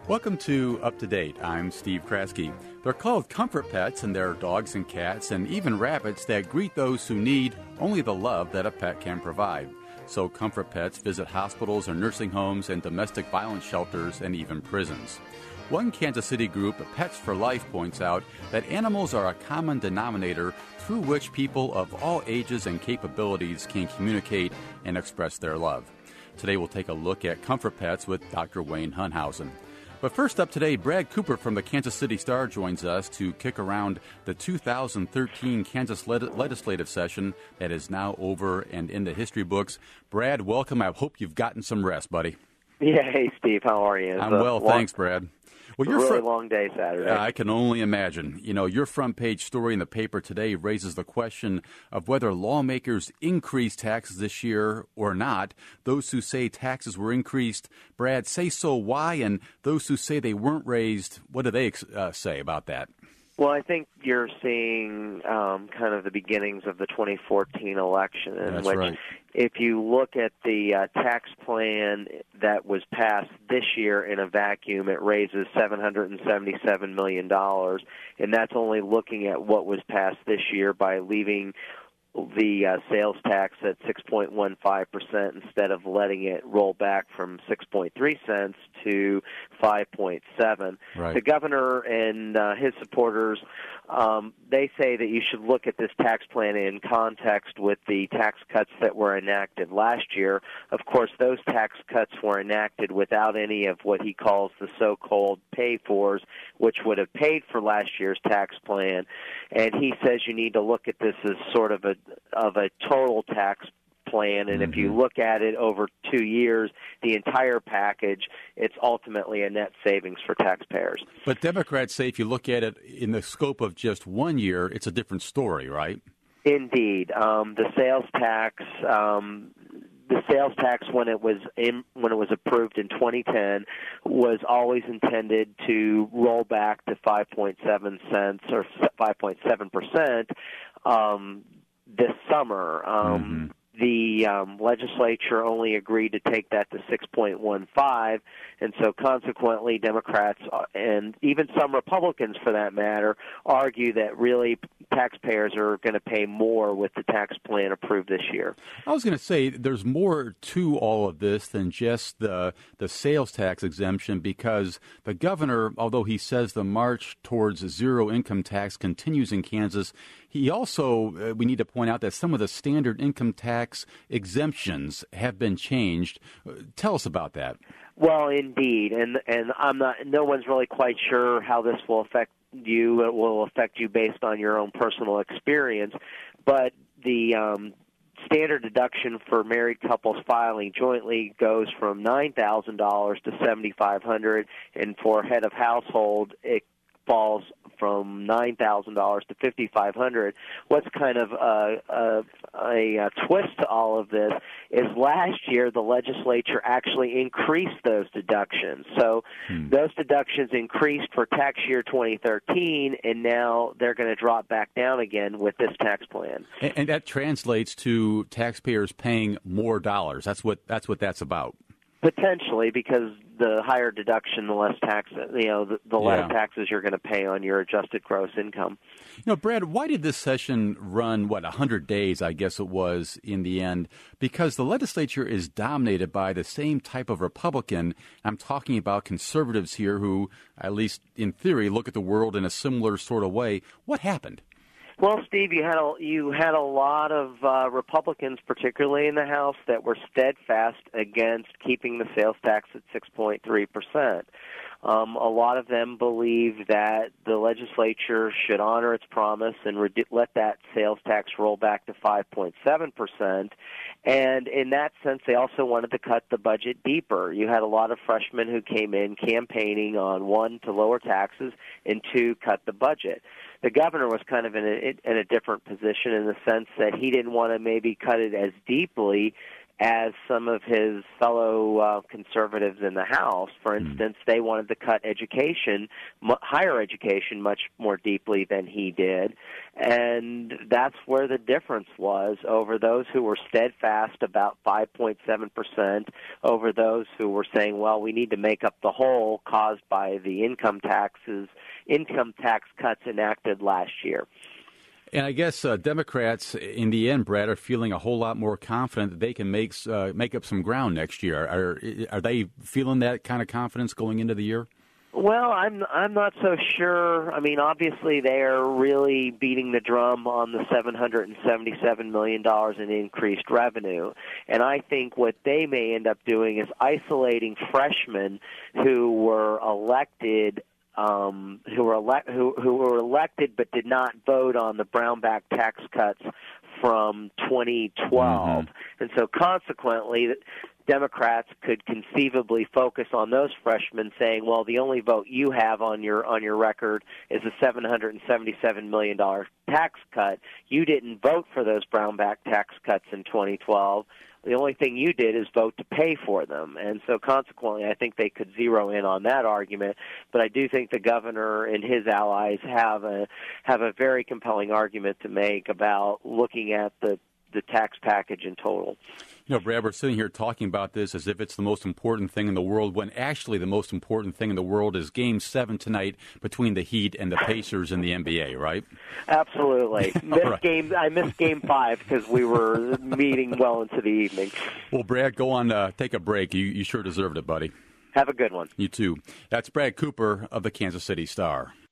Welcome to Up to Date. I'm Steve Kraske. They're called comfort pets, and they're dogs and cats and even rabbits that greet those who need only the love that a pet can provide. So comfort pets visit hospitals or nursing homes and domestic violence shelters and even prisons. One Kansas City group, Pets for Life, points out that animals are a common denominator through which people of all ages and capabilities can communicate and express their love. Today we'll take a look at comfort pets with Dr. Wayne Hunthausen. But first up today, Brad Cooper from the Kansas City Star joins us to kick around the 2013 Kansas legislative session that is now over and in the history books. Brad, welcome. I hope you've gotten some rest, buddy. Yeah, hey, Steve. How are you? I'm well, thanks, Brad. Well, a really long day Saturday. I can only imagine. You know, your front page story in the paper today raises the question of whether lawmakers increased taxes this year or not. Those who say taxes were increased, Brad, say so why? And those who say they weren't raised, what do they say about that? Well, I think you're seeing kind of the beginnings of the 2014 election, in which, right. If you look at the tax plan that was passed this year in a vacuum, it raises $777 million, and that's only looking at what was passed this year by leaving the sales tax at 6.15% instead of letting it roll back from 6.3 cents to 5.7. Right. The governor and his supporters, they say that you should look at this tax plan in context with the tax cuts that were enacted last year. Of course, those tax cuts were enacted without any of what he calls the so-called pay-fors, which would have paid for last year's tax plan. And he says you need to look at this as sort of a total tax plan, and if you look at it over 2 years, the entire package, it's ultimately a net savings for taxpayers. But Democrats say if you look at it in the scope of just 1 year, it's a different story, right? Indeed. The sales tax when it was approved in 2010 was always intended to roll back to 5.7 cents or 5.7% this summer. The legislature only agreed to take that to 6.15, and so consequently Democrats and even some Republicans, for that matter, argue that really taxpayers are going to pay more with the tax plan approved this year. I was going to say there's more to all of this than just the sales tax exemption, because the governor, although he says the march towards zero income tax continues in Kansas, he also, we need to point out that some of the standard income tax exemptions have been changed. Tell us about that. Well, indeed, and no one's really quite sure how this will affect you. It will affect you based on your own personal experience, but the standard deduction for married couples filing jointly goes from $9,000 to $7,500, and for head of household, it falls from $9,000 to $5,500. What's kind of a twist to all of this is last year the legislature actually increased those deductions. So those deductions increased for tax year 2013, and now they're going to drop back down again with this tax plan. And that translates to taxpayers paying more dollars. That's what that's about. Potentially, because the higher deduction, the less tax, the less taxes you're going to pay on your adjusted gross income. Brad, why did this session run, 100 days, I guess it was, in the end? Because the legislature is dominated by the same type of Republican. I'm talking about conservatives here who, at least in theory, look at the world in a similar sort of way. What happened? Well, Steve, you had a lot of Republicans, particularly in the House, that were steadfast against keeping the sales tax at 6.3%. A lot of them believe that the legislature should honor its promise and let that sales tax roll back to 5.7%. And in that sense, they also wanted to cut the budget deeper. You had a lot of freshmen who came in campaigning on, one, to lower taxes, and two, cut the budget. The governor was kind of in a different position in the sense that he didn't want to maybe cut it as deeply as some of his fellow conservatives in the House. For instance, they wanted to cut education, higher education, much more deeply than he did. And that's where the difference was over those who were steadfast about 5.7%, over those who were saying, well, we need to make up the hole caused by the income tax cuts enacted last year. And I guess Democrats, in the end, Brad, are feeling a whole lot more confident that they can make up some ground next year. Are they feeling that kind of confidence going into the year? Well, I'm not so sure. I mean, obviously they are really beating the drum on the $777 million in increased revenue, and I think what they may end up doing is isolating freshmen who were elected. Who were elected but did not vote on the Brownback tax cuts from 2012, and so consequently, Democrats could conceivably focus on those freshmen, saying, "Well, the only vote you have on your record is a $777 million tax cut. You didn't vote for those Brownback tax cuts in 2012." The only thing you did is vote to pay for them. And so consequently, I think they could zero in on that argument. But I do think the governor and his allies have a very compelling argument to make about looking at the tax package in total. You know, Brad, we're sitting here talking about this as if it's the most important thing in the world, when actually the most important thing in the world is Game 7 tonight between the Heat and the Pacers in the NBA, right? Absolutely. I missed Game 5 because we were meeting well into the evening. Well, Brad, go on, take a break. You sure deserved it, buddy. Have a good one. You too. That's Brad Cooper of the Kansas City Star.